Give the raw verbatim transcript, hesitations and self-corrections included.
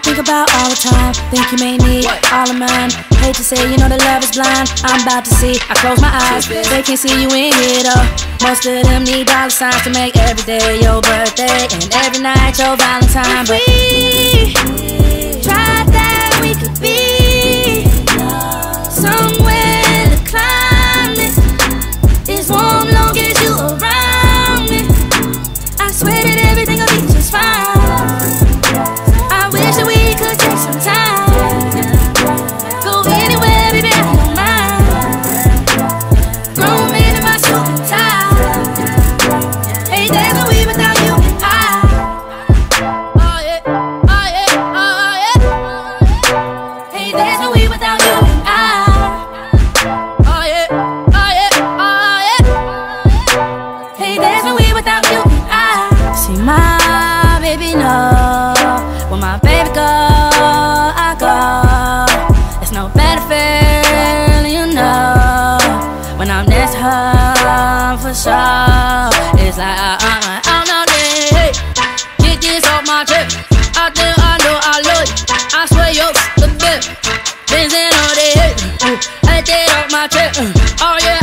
think about all the time. Think you may need all of mine. Hate to say, you know that love is blind. I'm about to see, I close my eyes. They can't see you in here though. Most of them need dollar signs to make every day your birthday and every night your Valentine. But we tried that we could be somewhere the climate is warm, long as you around me. I swear that everything will be just fine. I wish that we could take some time. Go anywhere, baby, I don't mind. Grown man in my suit and tie. Hey, there's no we without you and I. Oh yeah, oh yeah, oh yeah. Hey, there's no we without you and I. Oh yeah, oh yeah, oh yeah. Hey, there's no we without you and I. See my baby know when my baby go, I go. There's no better feeling, you know, when I'm next to her for sure. It's like I, I, I'm not there. Hey, get this off my chest. I think I know I love you. I swear you're the best. Dancing all day. Hey, I get off my chest. Oh yeah.